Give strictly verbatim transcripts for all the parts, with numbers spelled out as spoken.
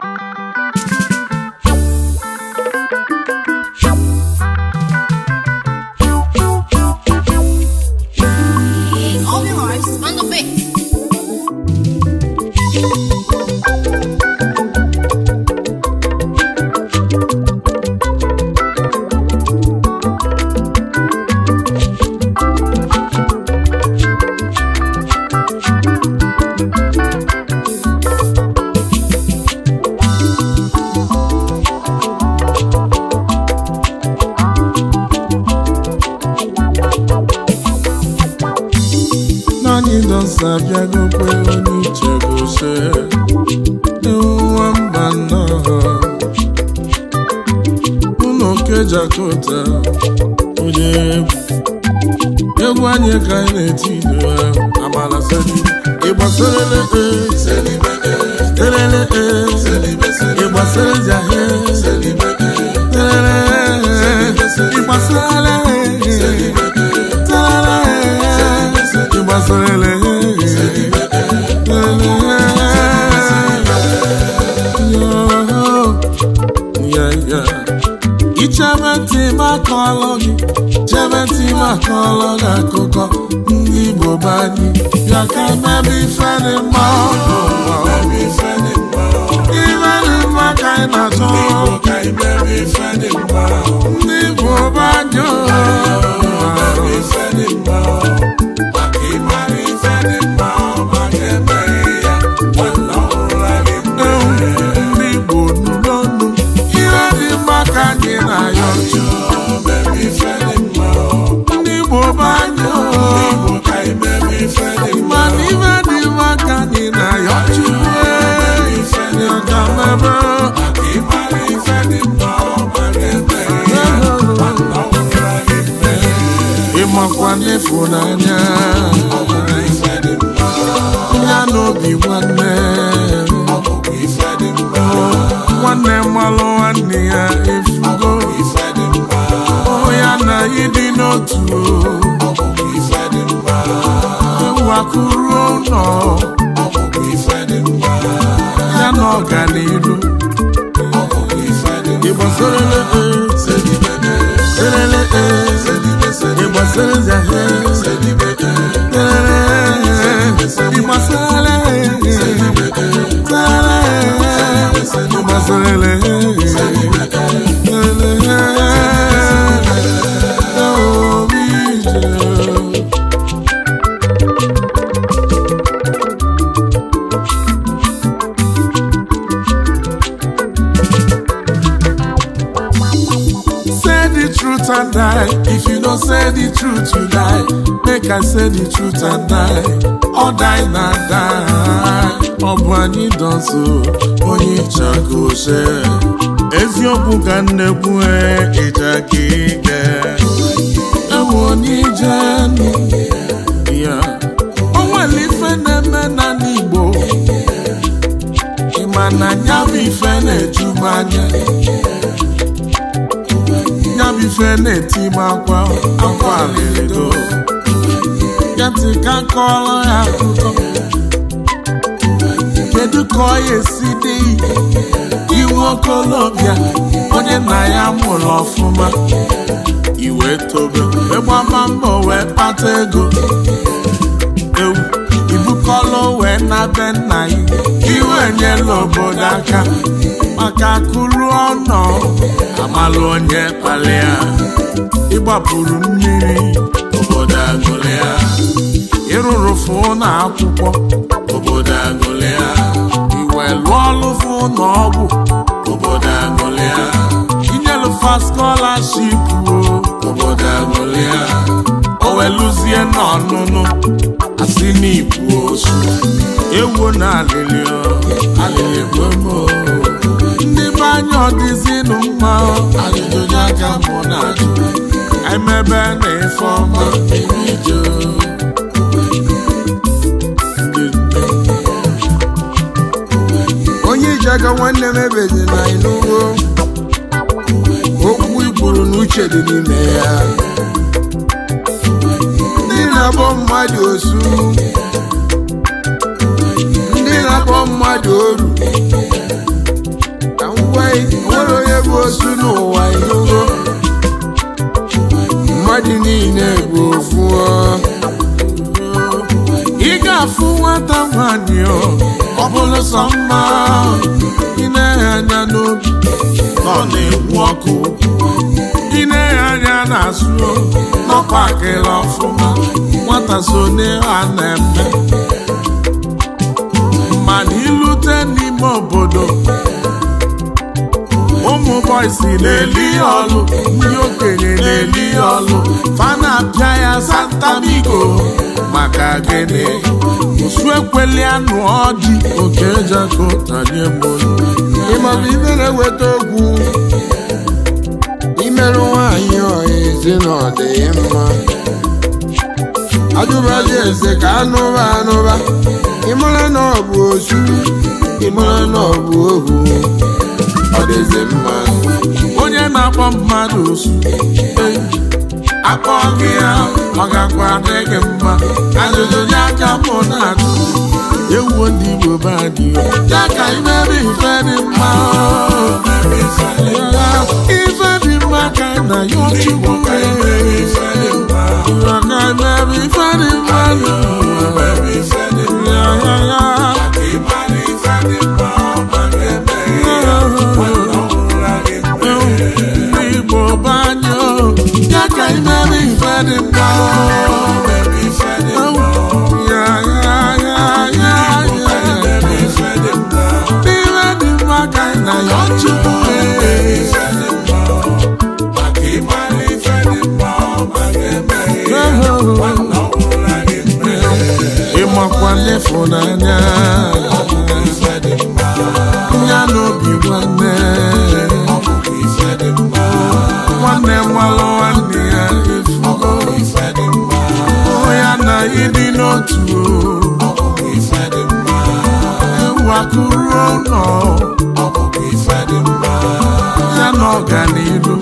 Sabia go kwe oni chego she Nwamba no Uno keja kota Oye Egwu anye ka ine-etido Amala seli Igba selele e Selibe e Telele e Selibe selibe Igba sele jahe Selibe e Telele e Igba selele e Selibe e Telele e Igba selele e Ichebeti makologi, chebeti makologi akụkọ ndị Igbo bani. Ya ka mebi feni mo, mebi feni mo. Ifeni mo ka ị na-achọ, Igbo ka ị mebi feni mo. Ndị Igbo bani, mebi feni mo. Maka ịmara ifeni mo, maka emeghị ya, nwanne ọhụrụ gị mgbe. Ndị Igbo n'ụlọnụ, ihe dị maka gị na ya ọchụ. Mebi feni mo. Ndị Igbo bani, Igbo ka ị mebi feni mo. Mana ihe dị maka gị na ya ọchụ. Mebi feni mo. Maka ịmara ifeni mo, maka emeghị ya, nwanne ọhụrụ gị mgbe. Ịmakwa n'ịfụnanya ya n'obi nwanne nwanne mmalụ nwanne ya efugo ya na ịdị n'otu ewakuru ụlọ ya na ọganiru ịgbasorele elele ịgbasoro zahe ịgbasole ịgbasorele truth and die. If you don't say the truth, you die. Make I say the truth and die. Or die na die. Obwani danso, onye chako she. Eziokwu ka nnekwu e ijaki ike. Ewo ni jeni. Ya. Onweli ife na-eme na n'Igbo. Imana nyabu ife na-ejumanya. Nyabife na-eti makwa akwa alilido. Yati ka kọrọ ya akụkọ. Kedu ka ọ ga-esi dị iwe okolobịa onye nna ya mụrụ ọfụma iwe tobe ịgbama mbọ wee kpata ego ewu ibukọlọ wee na be nna ya iwe nyela obodo aka maka akụrụ ọnọ amalụ onye kpalịa ịgbapụrụ mmiri obodo agụlịa ịrụrụ fụ na akwụkwọ obodo agụlịa iwe lụọ ọlụ fụ na ọgwụ obodo agụlịa inyelufa scholarship obodo agụlịa oweluzie n'ọnụnụ asị n'ikwu osu ewu na alịlịọ alịlị gbogbo ndị be anya ọdịzinụ mma ajụjụ aka mụ na ajụ emebe na ife ọma irijo onye iji aka nwanne m ebezi na ịnụgo okwu ikwuru n'uche dị n'ime ya ndị na-akpọ mmadụ osu ndị na-akpọ mmadụ oru osu n'ụwa inugo mmadụ niile bụ ofu ị ga-afụ nwata nwanyị ọ bụrụ sọ mma ị na-enye anya n'obi nọ na-ekwu ọkụ ị na-enye anya n'azụ n'ọkwa akịrị ọfụma nwata so n'ihe a na-eme mana ilute n'ime obodo ụmụ bọysi na-eli ọlụ ndị okenye na-eli ọlụ fana apịa ya santamigo maka gịnị osu ekweli anụ ọdị oke jako tanye molu ịmabụ ibe na-eweta ogwu imerụ nwaanyị ọha ezi na ọ dị mma ajụbazi eze ka anụba anụba ịmara na ọ bụ osu ịmara na ọ bụ ohu ọ dịzi mma onye na-akpọ mmadụ osu akpọ gị ya ọ gakwa dị gị mma ajụjụ nye aka mụ na-ajụ ewuo ndị Igbo be anyị ya ka imebe ife dị mma ife dị mma ka na ya Chukwu ka imebe ife dị mma ịmakwanefụnanya ya n'obi nwanne nwanne nwalụ nwanne ya efugo ya na ịdị n'otu ewu akụrụ ụlọ ya na ọganihu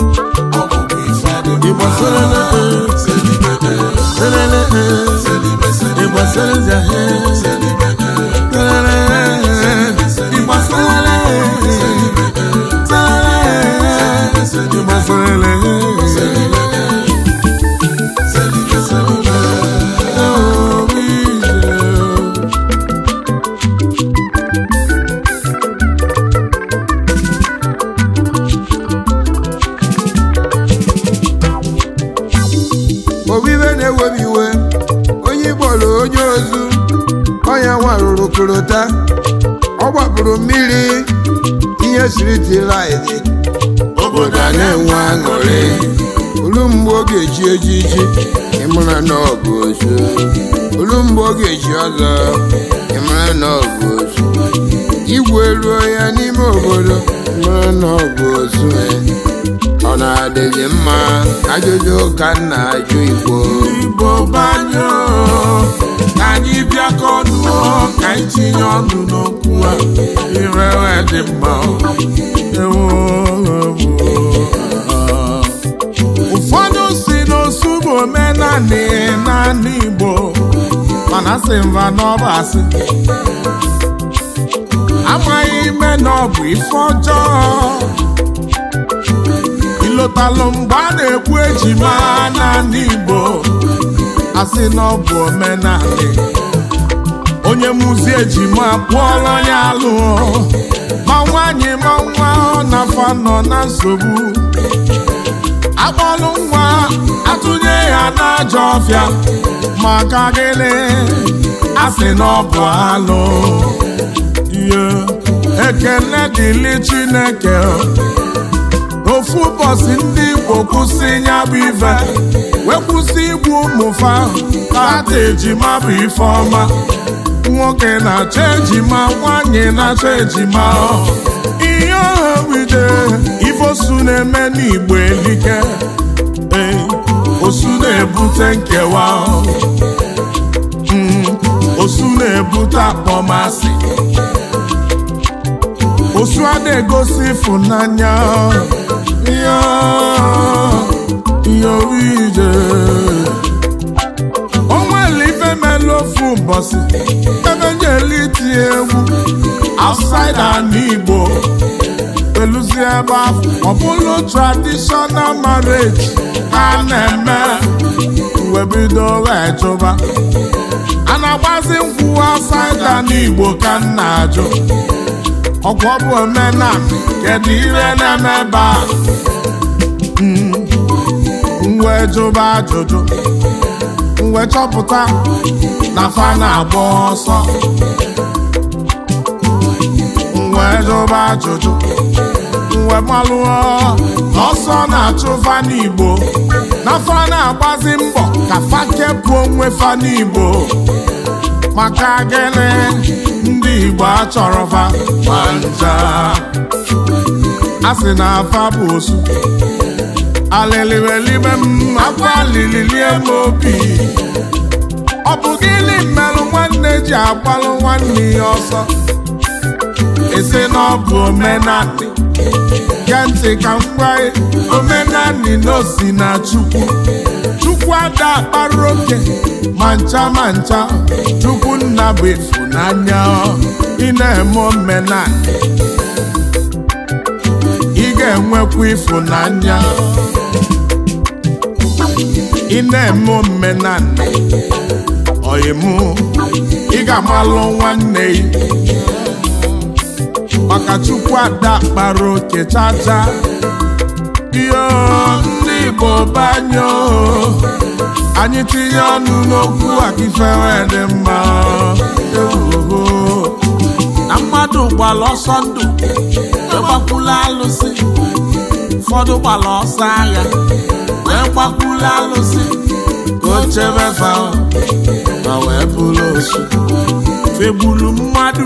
obibe na-ewebi iwe onye ịgbọrọ onye ozu ọnya nwarụrụ korota ọ gbapụrụ mmiri ihe siri tilaidi obodo a na-enwe aṅụrị olu mgbe ọ ga-eji ejiji ịmara na ọ bụ ozu olu mgbe ọ ga-eji ọzọ ịmara na ọ bụ ozu igwe ruo ya n'ime obodo ịmara na ọ bụ ozu ọ na-adịghị mma ajụjụ ka m na-ajụ Igbo Igbo banyo ka anyị bịakọ ọnụ ka anyị tinye ọnụ n'okwu a irewe dị mma ụfọdụ si n'osu bụ omenanị naanị Igbo mana sị mba n'ọba asị amaghị ime na ọ bụ ife ọjọọ ilotalụ mgbe a na-ekwu ejima n'ala Igbo asị na ọ bụ omenanị onye mụzi ejima pụọrọ ya alụ ma nwaanyị ma nwa ọ na-afa nọ na nsogbu akpọlụ nwa atụnye ya n'ajọ ọfịa maka gịnị asị na ọ bụ alụ ihe ekele dịlị Chineke ofu ụbọchị ndị Igbo kwụsị ya bụ ife wee kwụsị igbu ụmụfa tata ejima bụ ife ọma nwoke na-achọ ejima nwanyị na-achọ ejima ihe ọha wide ife osu na-eme n'Igbo elike osu na-ebute nkewa osu na-ebute akpọmasị osu a na-egosi ịfụnanya ije o nwere ife mele ofu ụbọchị ebe njeli tie egwu outside n'Igbo eluzie ebe ahụ ọ bụrụ traditional marriage ka a na-eme wee bido wee jụba a na-agbazi nkwụ asaịda n'Igbo ka m na-ajụ ọkwa ọ bụ omenala kedu ihe na-eme ebe a wee jụba ajụjụ wee chọpụta na fa na-agba ọsọ wee jụba ajụjụ wee malụọ ọsọ na-achụ fa n'Igbo na fa na-agbazi mbọ ka fa kepụ onwe fa n'Igbo maka gịnị ndị Igbo achọrọ fa ma nja a sị na afa bụ osu alịlịwelibe m akwa lililie m obi ọ bụ gịnị mmerụ nwanne ji agbalụ nwanne ya ọsọ ese na ọ bụ omenani gee ntị ka m gwa gị omenani na osi na Chukwu Chukwu ada akpara oke ma ncha ma ncha Chukwu nna bụ ịfụnanya ị na-eme omenani ị ga-enwekwa ịfụnanya ị na-eme omenani ọyịmụ ị ga-amalụ nwanne gị maka Chukwu ada kpara oke chacha iyo ndị Igbo banyo anyị tinye ọnụ n'okwu akifere dị mma na mmadụ gbara ọsọ ndụ gbakwula alụsị ụfọdụ gbara ọsọ agha wee gbakwula alụsị ka o chebe fa ma wee bụrụ osu fegbulu mmadụ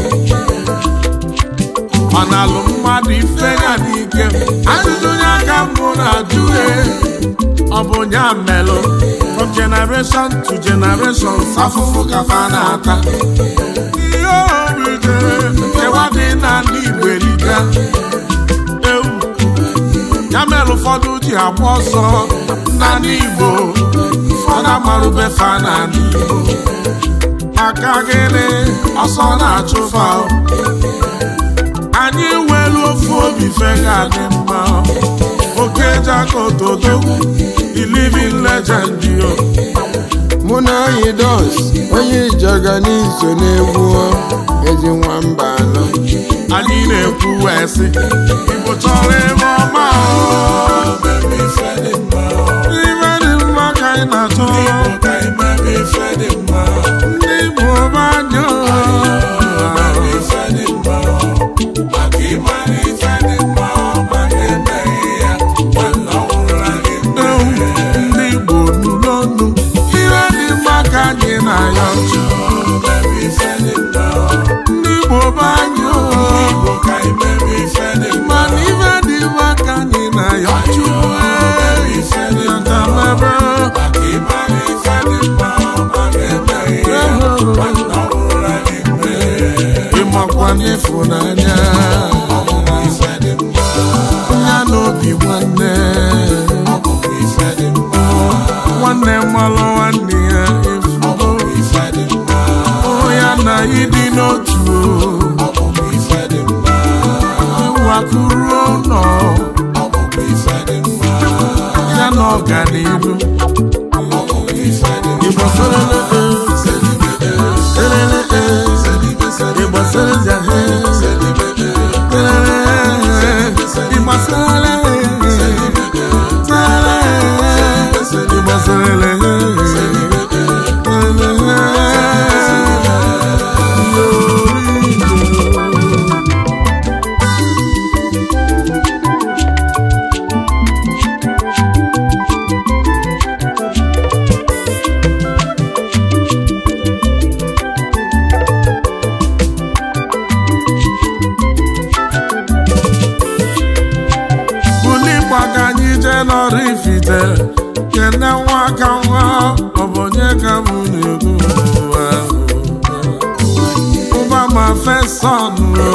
ọ na-alụ mmadụ ife ya n'ike ajụjụ ya ka mbụ na-ajụ ọ bụ ya melụ from generation to generation afụfụ ka fa na-ata ihe obi jere nkewa dị na ndị Igbo erika ewu ya mere ụfọdụ ji agba ọsọ na ndị Igbo ụfọdụ amarụbe fa na ndị Igbo maka gịnị ọsọ na-achụ fa anyị nwere ofu obi fega dị mma oke jakotodo the living legend yo mụ na anyị dos onye Ijaga n'iso na-egwu ezi nwamba anọ anyị na-ekwu wee sị Igbo chọrọ ebe ọma ife dị mma ka anyị na-achọ ndị Igbo banyo ndị Igbo banyo mana ife dị mma ka anyị na-ayọ ịmakwa n'ịfụnanya ya n'obi nwanne nwanne mmalụ nwanne ya na ịdị n'otu wakuru ụlọ ya na ọganihu Igbo serele Igbo serele Igbo serele Igbo serele Ifite kene nwa ka nwa ọ bụ onye ka m na-ekwu ụba ma feson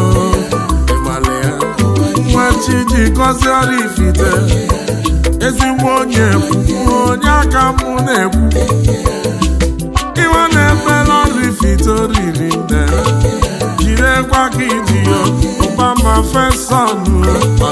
nwa chi ji gọzie ọrụ Ifite ezigbo onye ekwu onye aka m na-ekwu iwe na-ebere ọrụ Ifite oriri nne jirekwa ka iji ya ụba ma feson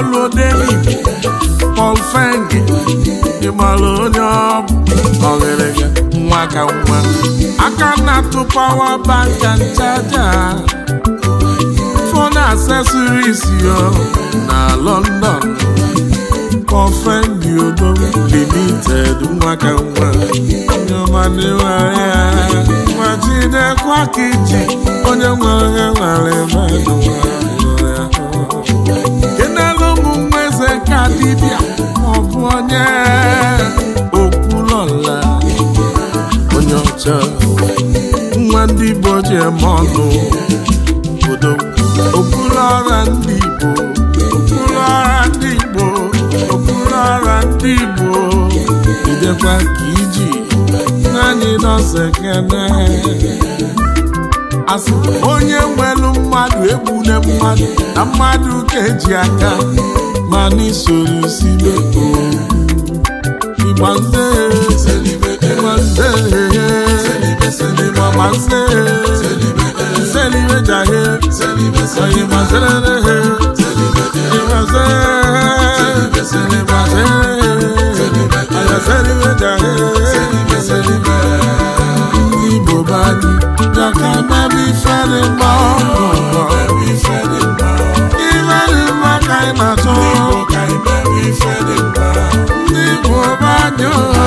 Paul Odeni, Paul Fengi, Imalonyo, Ogerega, Mwaka Mwa, Akanatu Power Bank and Charger, Phone Accessories, yo, na London, Paul Fengi, Odo, Limited, Mwaka Mwa, Nyomaniwa, Mwajide kwa kiji, Onye Mwage Mwale Mwa, Kadibia Obonye Okulola Onyocha Mwandi Boje Mono Odo Okulara Ndibo Okulara Ndibo Okulara Ndibo Idekwa Kiji Nani no sekene Asi onye nwelu mmadụ egbune mmadụ na mmadụ keji aka Mani solu sibe o Imanze Imanze Imanze Selibe jahe Imanze Imanze Selibe jahe Ibo bani Jaka baby feli mo Even in my kind of soul Nibo banyo